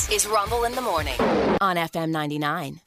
This is Rumble in the Morning on FM 99.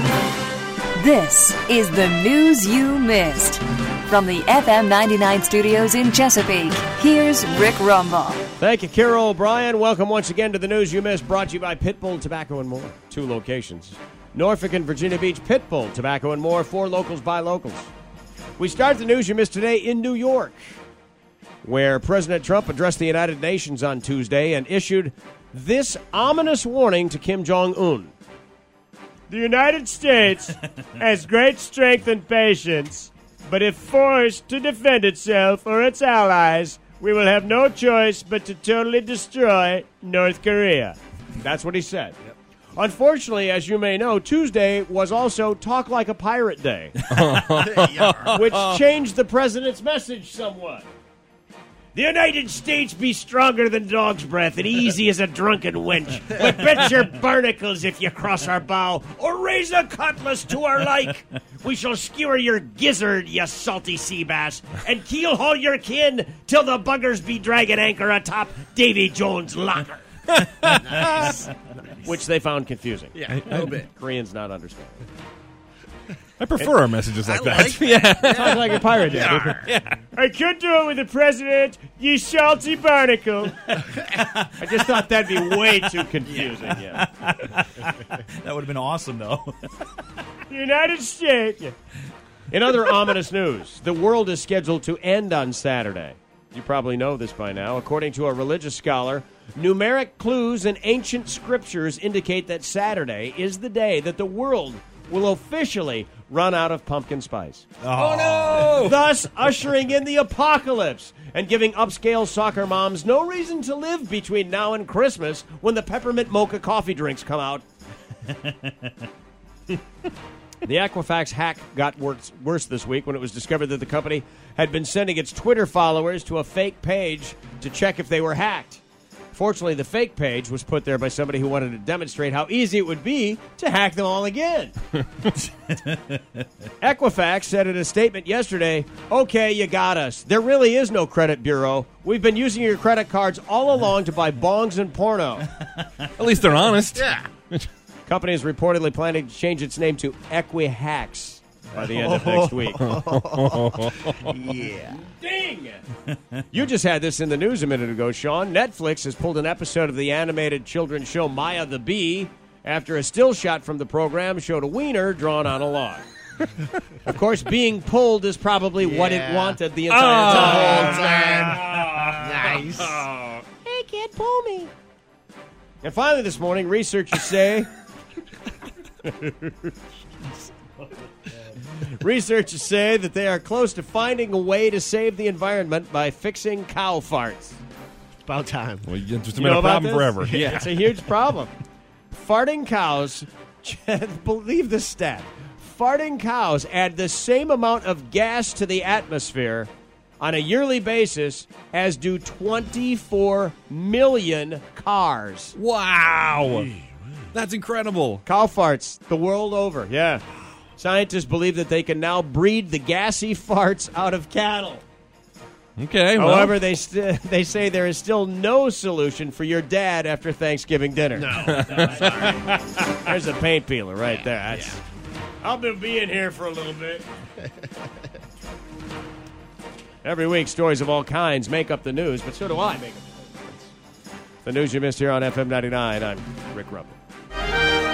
This is the news you missed. From the FM 99 studios in Chesapeake, here's Rick Rumble. Thank you, Carol O'Brien. Welcome once again to the news you missed, brought to you by Pitbull Tobacco and More. 2 locations. Norfolk and Virginia Beach, Pitbull Tobacco and More, 4 locals by locals. We start the news you missed today in New York, where President Trump addressed the United Nations on Tuesday and issued this ominous warning to Kim Jong-un. The United States has great strength and patience, but if forced to defend itself or its allies, we will have no choice but to totally destroy North Korea. That's what he said. Yep. Unfortunately, as you may know, Tuesday was also Talk Like a Pirate Day, which changed the president's message somewhat. The United States be stronger than dog's breath and easy as a drunken wench. But bet your barnacles if you cross our bow or raise a cutlass to our like. We shall skewer your gizzard, you salty sea bass, and keel-haul your kin till the buggers be dragging anchor atop Davy Jones' locker. Nice. Which they found confusing. Yeah, a little bit. Koreans not understand. I prefer our messages like that. Like Yeah. Talk like a pirate. Yeah. I could do it with the president, you salty barnacle. I just thought that'd be way too confusing. Yeah. That would have been awesome, though. United States. Yeah. In other ominous news, the world is scheduled to end on Saturday. You probably know this by now. According to a religious scholar, numeric clues in ancient scriptures indicate that Saturday is the day that the world will officially run out of pumpkin spice. Oh, no! Thus ushering in the apocalypse and giving upscale soccer moms no reason to live between now and Christmas when the peppermint mocha coffee drinks come out. The Equifax hack got worse this week when it was discovered that the company had been sending its Twitter followers to a fake page to check if they were hacked. Fortunately, the fake page was put there by somebody who wanted to demonstrate how easy it would be to hack them all again. Equifax said in a statement yesterday, "Okay, you got us. There really is no credit bureau. We've been using your credit cards all along to buy bongs and porno." At least they're honest. Yeah. Company is reportedly planning to change its name to Equihacks by the end of next week. Yeah. Ding! You just had this in the news a minute ago, Sean. Netflix has pulled an episode of the animated children's show Maya the Bee after a still shot from the program showed a wiener drawn on a log. Of course, being pulled is probably what it wanted the entire time. Nice. Hey, kid, pull me. And finally this morning, researchers say... Researchers say that they are close to finding a way to save the environment by fixing cow farts. About time. Well, you just You been know a about problem this? forever. Yeah, it's a huge problem. Farting cows, believe this stat, farting cows add the same amount of gas to the atmosphere on a yearly basis as do 24 million cars. Wow. That's incredible. Cow farts the world over, yeah. Scientists believe that they can now breed the gassy farts out of cattle. Okay, well. However, they say there is still no solution for your dad after Thanksgiving dinner. No, sorry. There's a paint peeler right there. That's, I'll be in here for a little bit. Every week, stories of all kinds make up the news, but so do I make up the news. The news you missed here on FM 99. I'm Rick Rumble.